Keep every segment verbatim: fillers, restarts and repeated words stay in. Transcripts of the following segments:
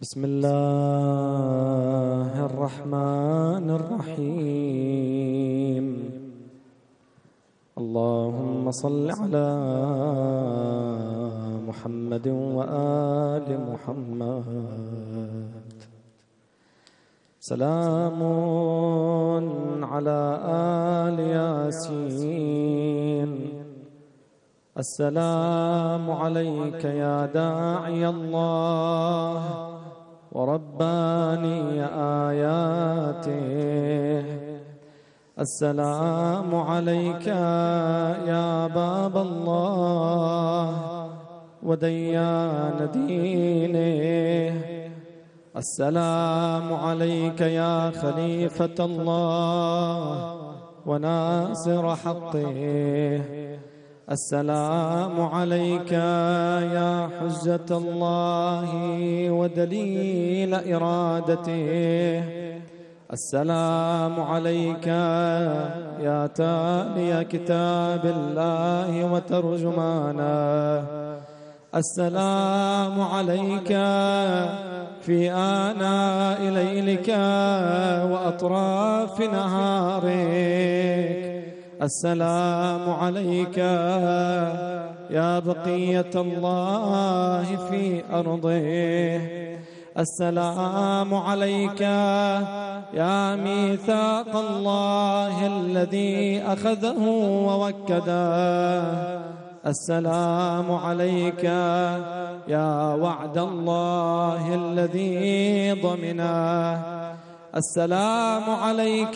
بسم الله الرحمن الرحيم. اللهم صل على محمد وآل محمد. سلام على آل ياسين. السلام عليك يا داعي الله ورباني آياته. السلام عليك يا باب الله وديان دينه. السلام عليك يا خليفة الله وناصر حقه. السلام عليك يا حجة الله ودليل إرادته. السلام عليك يا تالي كتاب الله وترجمانه. السلام عليك في آناء ليلك وأطراف نهارك. السلام عليك يا بقية الله في أرضه. السلام عليك يا ميثاق الله الذي أخذه ووكده. السلام عليك يا وعد الله الذي ضمنه. السلام عليك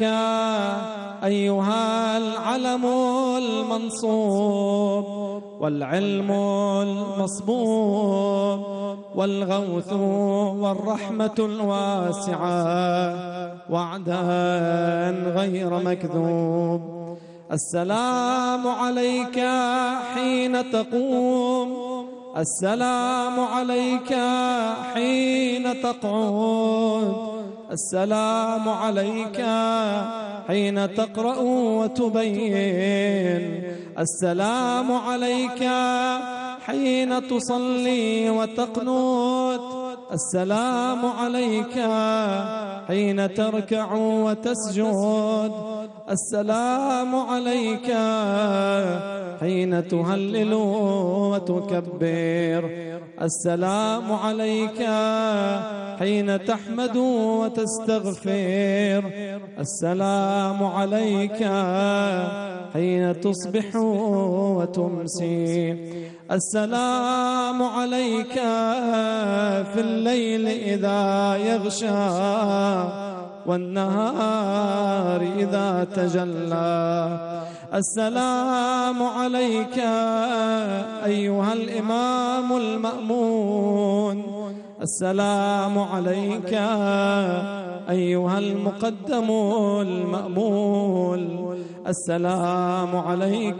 أيها العلم المنصوب والعلم المصبوب والغوث والرحمة الواسعة وعدا غير مكذوب. السلام عليك حين تقوم. السلام عليك حين تقعد. السلام عليك حين تقرأ وتبين. السلام عليك حين تصلي وتقنت. السلام عليك حين تركع وتسجد. السلام عليك حين تهلل وتكبر. السلام عليك حين تحمد وتستغفر. السلام عليك حين تصبح وتمسي. السلام عليك في الليل إذا يغشى والنهار إذا تجلى. السلام عليك أيها الإمام المأمون. السلام عليك أيها المقدم المأمول. السلام عليك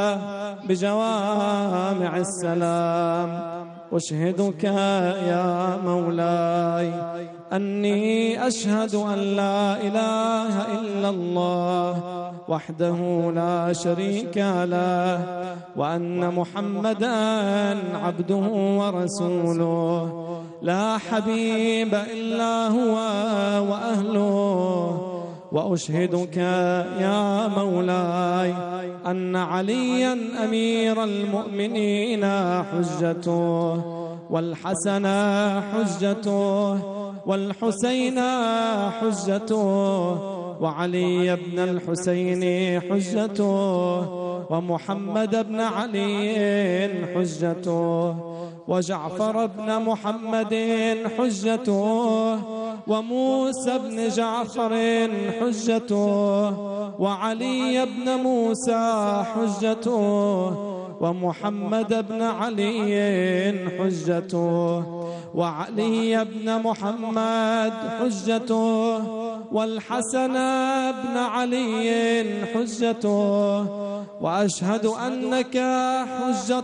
بجوامع السلام. أشهدك يا مولاي أني أشهد أن لا إله إلا الله وحده لا شريك له وأن محمدًا عبده ورسوله لا حبيب إلا هو وأهله. وأشهدك يا مولاي أن عليا أمير المؤمنين حجته والحسن حجته والحسين حجته وعلي بن الحسين حجته ومحمد بن علي حجته وجعفر بن محمد حجته وموسى بن جعفر حجته وعلي بن موسى حجته ومحمد بن علي حجته وعلي بن محمد حجته والحسن بن علي حجته. وأشهد أنك حجة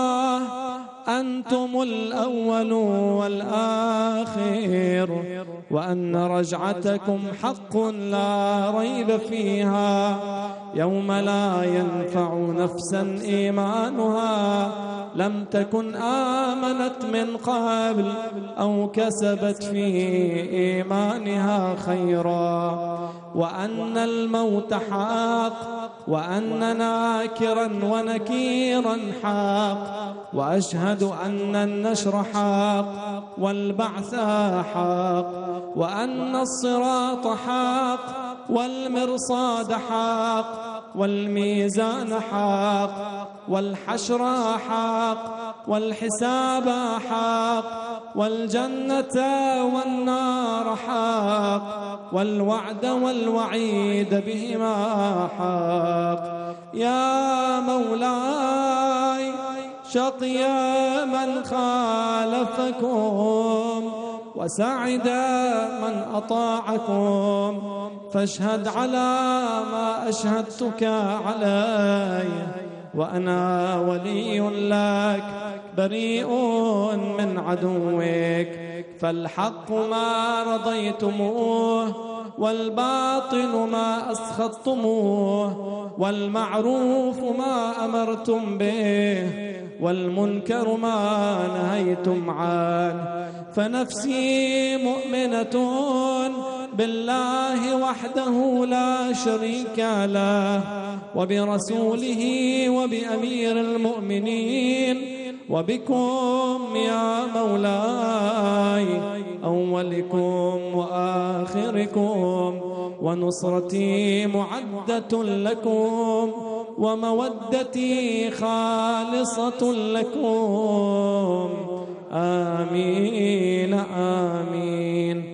الله أنتم الأول والآخر وأن رجعتكم حق لا ريب فيها، يوم لا ينفع نفسا إيمانها لم تكن آمنت من قبل أو كسبت في إيمانها خيرا، وأن الموت حق، وأن ناكرا ونكيرا حق، وأشهد أن النشر حق والبعث حق، وأن الصراط حق والمرصاد حق والميزان حق والحشر حق والحساب حق والجنة والنار حق والوعد والوعيد بهما حق. يا مولاي شقي من خالفكم وسعد من أطاعكم، فاشهد على ما أشهدتك عليه، وأنا ولي لك بريء من عدوك، فالحق ما رضيتموه والباطل ما أسخطتموه، والمعروف ما أمرتم به والمنكر ما نهيتم عنه، فنفسي مؤمنة بالله وحده لا شريك له وبرسوله وبأمير المؤمنين وبكم يا مولاي أولكم وآخركم، ونصرتي معدة لكم ومودتي خالصة لكم. آمين آمين.